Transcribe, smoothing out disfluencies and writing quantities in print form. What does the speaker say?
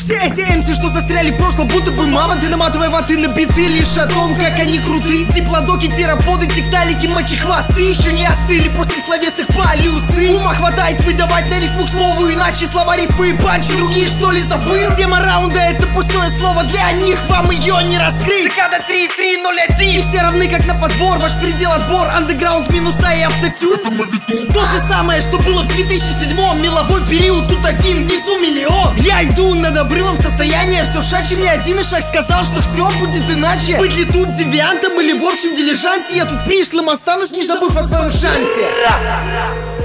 Все эти MC, что застряли в прошлом, будто бы мамонты, наматывая ваты на биты, лишь о том, как они круты. Диплодоки, тераподы, тикталики, мочи-хвосты еще не остыли после словесных полюций. Ума хватает выдавать на рифму к слову, иначе слова, рифмы и панчи другие, что ли, забыл? Тема раунда — это пустое слово для них, вам ее не раскрыть. Цикада 3-3-0-1. И все равны, как на подбор, ваш предел отбор, андеграунд, минуса и автотюн. То же самое, что было в 2007-м, меловой период, тут один, внизу миллион. Я иду над обрывом состояния, все шаг, мне один и шаг сказал, что все будет иначе. Быть ли тут девиантом или в общем дилижансе, я тут пришлым останусь, не забыв о своем шансе.